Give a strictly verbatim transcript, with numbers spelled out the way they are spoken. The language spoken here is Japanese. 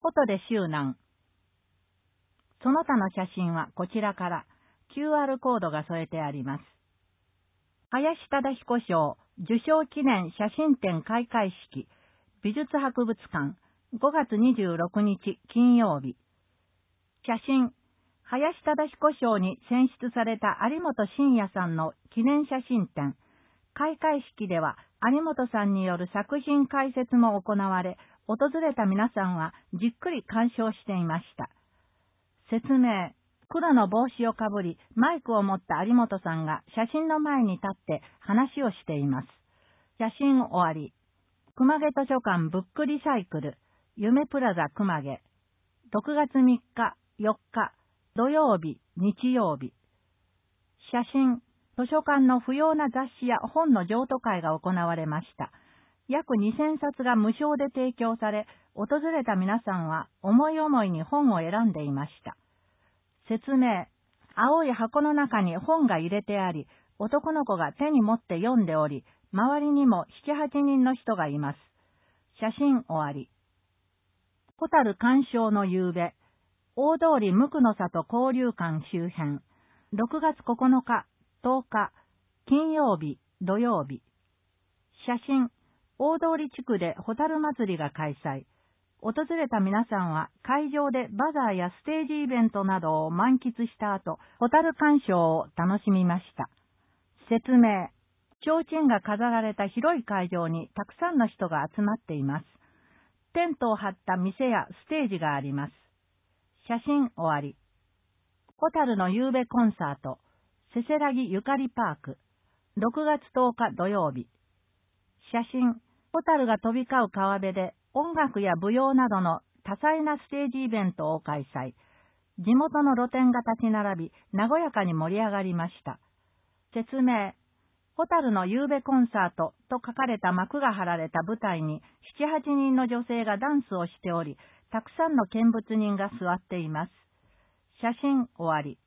フォトで周南。その他の写真はこちらから キューアール コードが添えてあります。林忠彦賞受賞記念写真展開会式、美術博物館、ごがつにじゅうろくにち金曜日。写真、林忠彦賞に選出された有本信也さんの記念写真展。開会式では有本さんによる作品解説も行われ、訪れた皆さんはじっくり鑑賞していました。説明。黒の帽子をかぶり、マイクを持った有本さんが写真の前に立って話をしています。写真終わり。熊毛図書館ブックリサイクル、夢プラザ熊毛。ろくがつみっか、よっか、土曜日、日曜日。写真。図書館の不要な雑誌や本の譲渡会が行われました。約にせんさつが無償で提供され、訪れた皆さんは思い思いに本を選んでいました。説明。青い箱の中に本が入れてあり、男の子が手に持って読んでおり、周りにもなな、はちにんの人がいます。写真終わり。ホタル鑑賞の夕べ。大通り無垢の里交流館周辺。ろくがつここのか、とおか、金曜日、土曜日。写真。大通地区でホタル祭りが開催。訪れた皆さんは会場でバザーやステージイベントなどを満喫した後、ホタル鑑賞を楽しみました。説明。提灯が飾られた広い会場にたくさんの人が集まっています。テントを張った店やステージがあります。写真終わり。ホタルの夕べコンサート、せせらぎゆかりパーク、ろくがつとおか土曜日。写真。ホタルが飛び交う川辺で音楽や舞踊などの多彩なステージイベントを開催。地元の露店が立ち並び、和やかに盛り上がりました。説明。ホタルの夕べコンサートと書かれた幕が張られた舞台になな、はちにんの女性がダンスをしており、たくさんの見物人が座っています。写真終わり。